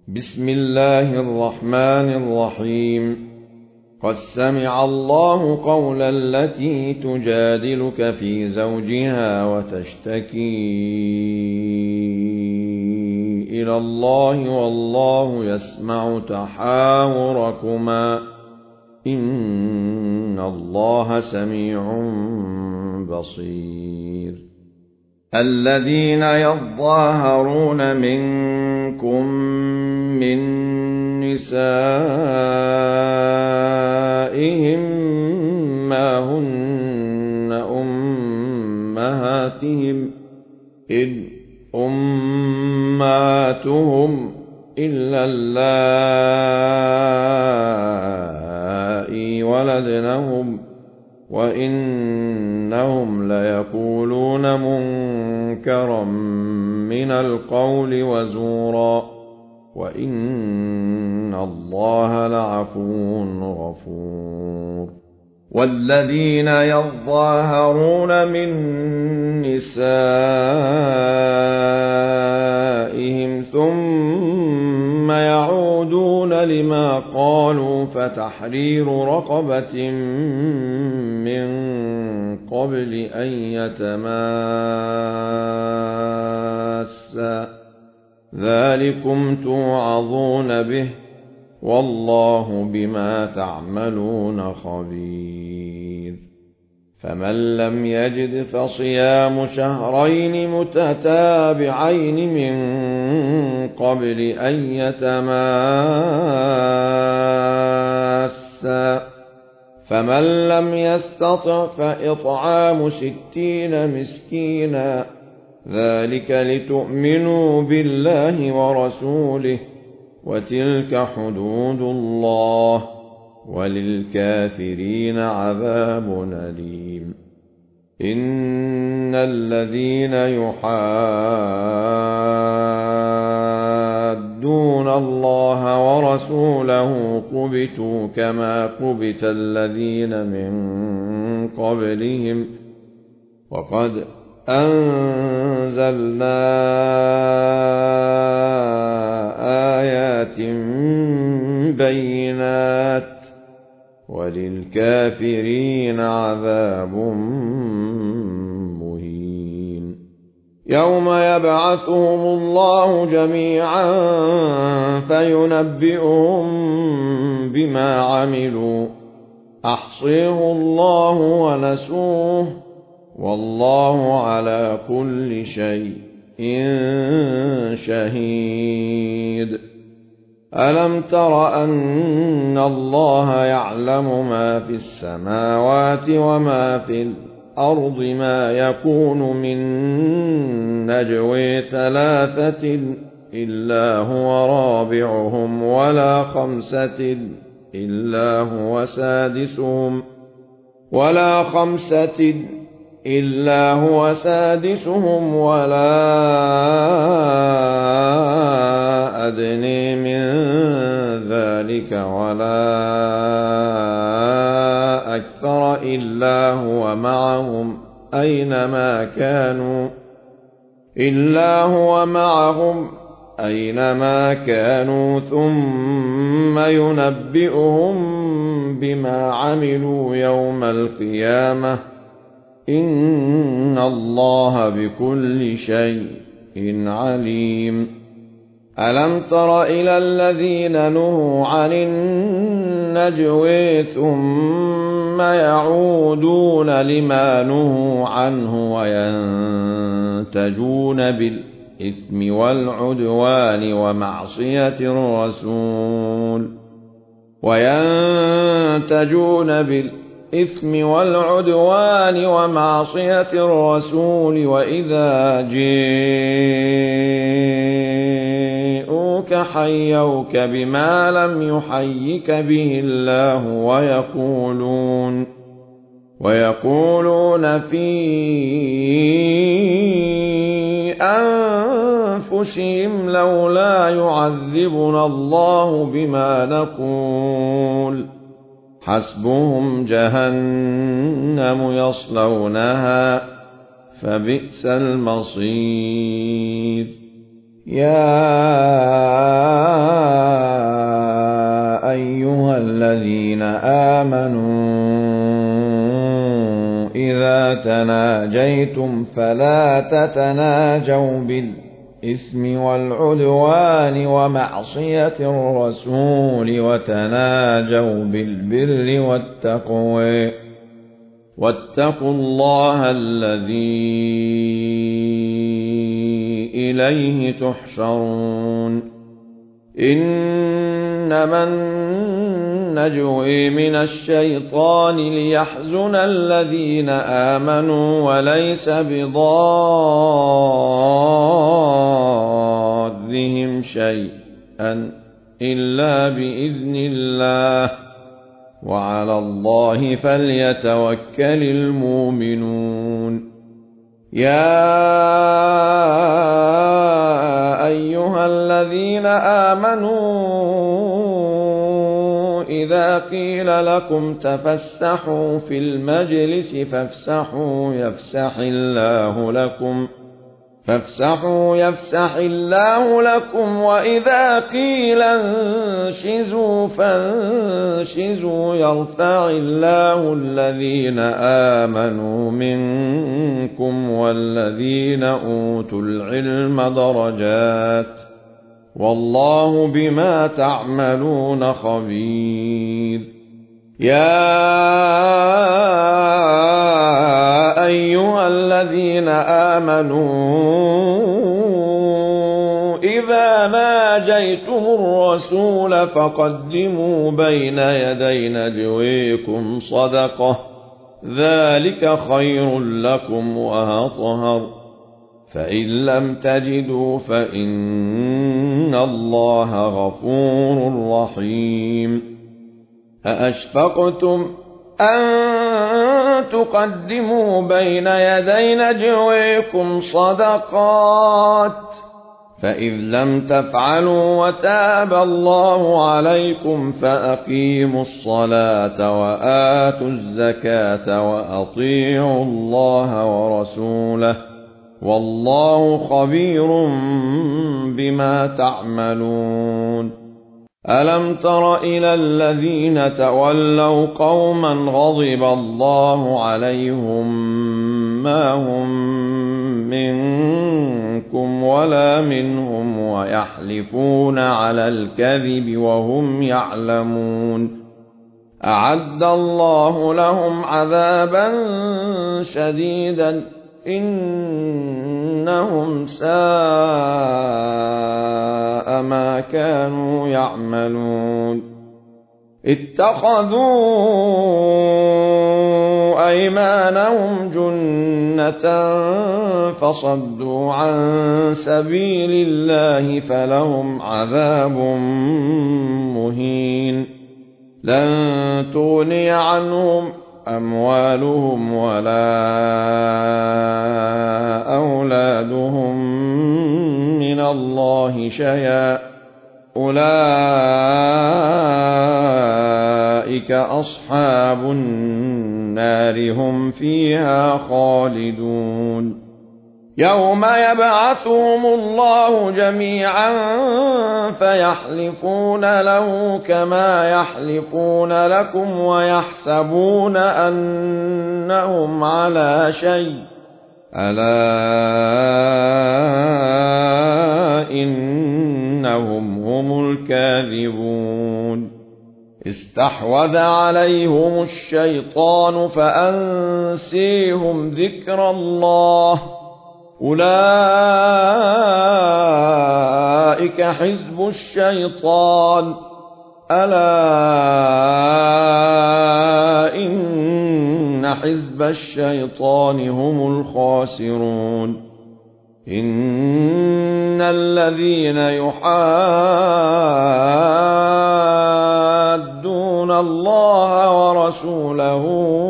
بسم الله الرحمن الرحيم. قد سمع الله قول التي تجادلك في زوجها وتشتكي إلى الله والله يسمع تحاوركما إن الله سميع بصير. الذين يظاهرون منكم من نسائهم ما هن أمهاتهم إن أمهاتهم إلا اللائي ولدنهم وإنهم ليقولون منكرا من القول وزورا وإن الله لعفو غفور. والذين يظاهرون من نسائهم ثم يعودون لما قالوا فتحرير رقبة من قبل أن يتماسا ذلكم توعظون به والله بما تعملون خبير. فمن لم يجد فصيام شهرين متتابعين من قبل أن يتماسا فمن لم يستطع فإطعام 60 مسكينا ذلك لتؤمنوا بالله ورسوله وتلك حدود الله وللكافرين عذاب أليم. إن الذين يحادون الله ورسوله كبتوا كما كبت الذين من قبلهم وقد أنزلنا آيات بينات وللكافرين عذاب مهين. يوم يبعثهم الله جميعا فينبئهم بما عملوا أحصيه الله ونسوه والله على كل شيء شهيد. ألم تر أن الله يعلم ما في السماوات وما في الأرض ما يكون من نجوى 3 إلا هو رابعهم ولا 5 إلا هو سادسهم ولا أدنى من ذلك ولا أكثر إلا هو معهم أينما كانوا ثم ينبئهم بما عملوا يوم القيامة إن الله بكل شيء عليم. ألم تر إلى الذين نهوا عن النجوى ثم يعودون لما نهوا عنه وينتجون بالإثم والعدوان ومعصية الرسول وإذا جاءوك حيوك بما لم يحيك به الله ويقولون في أنفسهم لولا يعذبنا الله بما نقول حسبهم جهنم يصلونها فبئس المصير. يا الذين آمنوا إذا تناجيتم فلا تتناجوا بالإثم والعدوان ومعصية الرسول وتناجوا بالبر والتقوى واتقوا الله الذي إليه تحشرون إنما النجوى من الشيطان ليحزن الذين آمنوا وليس بضارهم شيئا إلا بإذن الله وعلى الله فليتوكل المؤمنون يا أيها الذين آمنوا إذا قيل لكم تفسحوا في المجلس فافسحوا يفسح الله لكم وإذا قيل انشزوا فانشزوا يرفع الله الذين آمنوا منكم والذين أوتوا العلم درجات والله بما تعملون خبير يا أيها الذين آمنوا إذا ناجيتم الرسول فقدموا بين يدي نجويكم صدقة ذلك خير لكم وأطهر فإن لم تجدوا فإن الله غفور رحيم أأشفقتم أن تقدموا بين يدي نجويكم صدقات فإذ لم تفعلوا وتاب الله عليكم فأقيموا الصلاة وآتوا الزكاة وأطيعوا الله ورسوله والله خبير بما تعملون ألم تر إلى الذين تولوا قوما غضب الله عليهم ما هم منكم ولا منهم ويحلفون على الكذب وهم يعلمون أعد الله لهم عذابا شديدا إنهم ساء ما كانوا يعملون اتخذوا أيمانهم جنة فصدوا عن سبيل الله فلهم عذاب مهين لن تغني عنهم أموالهم ولا أولادهم من الله شيئا أولئك أصحاب النار هم فيها خالدون يوم يبعثهم الله جميعا فيحلفون له كما يحلفون لكم ويحسبون أنهم على شيء ألا إنهم هم الكاذبون استحوذ عليهم الشيطان فأنسيهم ذكر الله أولئك حزب الشيطان ألا إن حزب الشيطان هم الخاسرون إن الذين يحادون الله ورسوله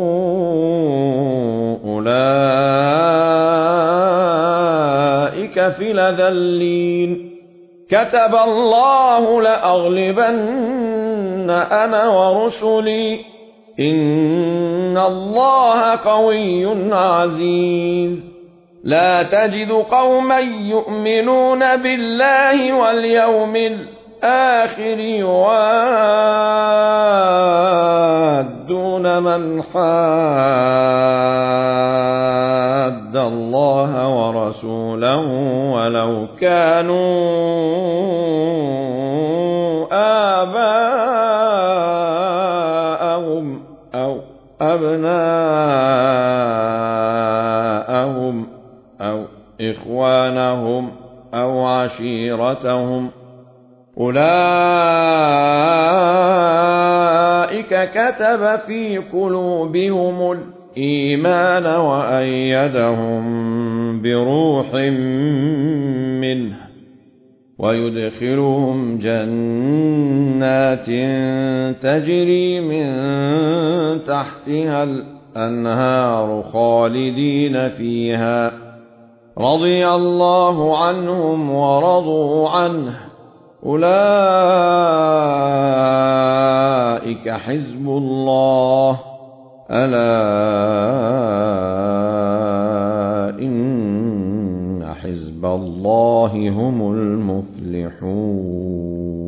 أولئك في الأذلين كتب الله لأغلبن أنا ورسلي إن الله قوي عزيز لا تجد قوما يؤمنون بالله واليوم الآخر يوادون من حاد الله ورسوله ولو كانوا آباءهم أو أبناءهم أو إخوانهم أو عشيرتهم أولئك كتب في قلوبهم الإيمان وأيدهم بروح منه ويدخلهم جنات تجري من تحتها الأنهار خالدين فيها رضي الله عنهم ورضوا عنه أولئك حزب الله ألا إن حزب الله هم المفلحون